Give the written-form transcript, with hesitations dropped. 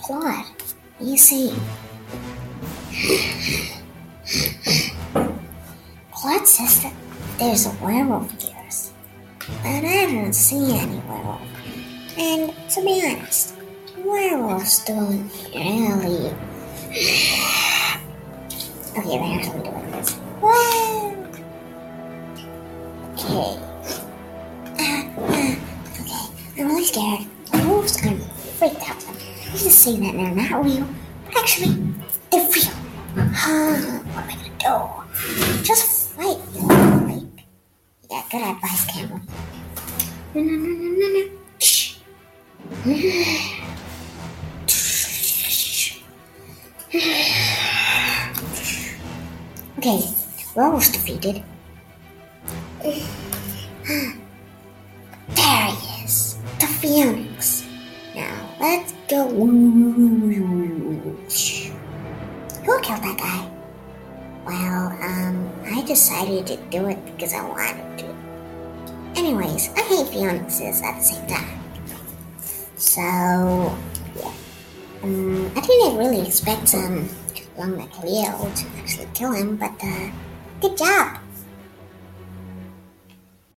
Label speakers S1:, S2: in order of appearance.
S1: Claude, you see, Claude says that there's a werewolf here, but I don't see any werewolf. And to be honest, werewolves don't really. Okay, we're actually doing this. Well, okay. Okay, I'm really scared. Wolves, I'm freaked out. I just say that they're not real, but actually, they're real. What am I gonna do? Just fight, right? Yeah, good advice, Cameron. No. Shh. Okay, werewolf's defeated. There he is, the Phoenix. Now, let's go. Who killed that guy? Well, I decided to do it because I wanted to. Anyways, I hate Phoenixes at the same time. So, yeah. I didn't really expect, Long Neck Leo to actually kill him, but, good job.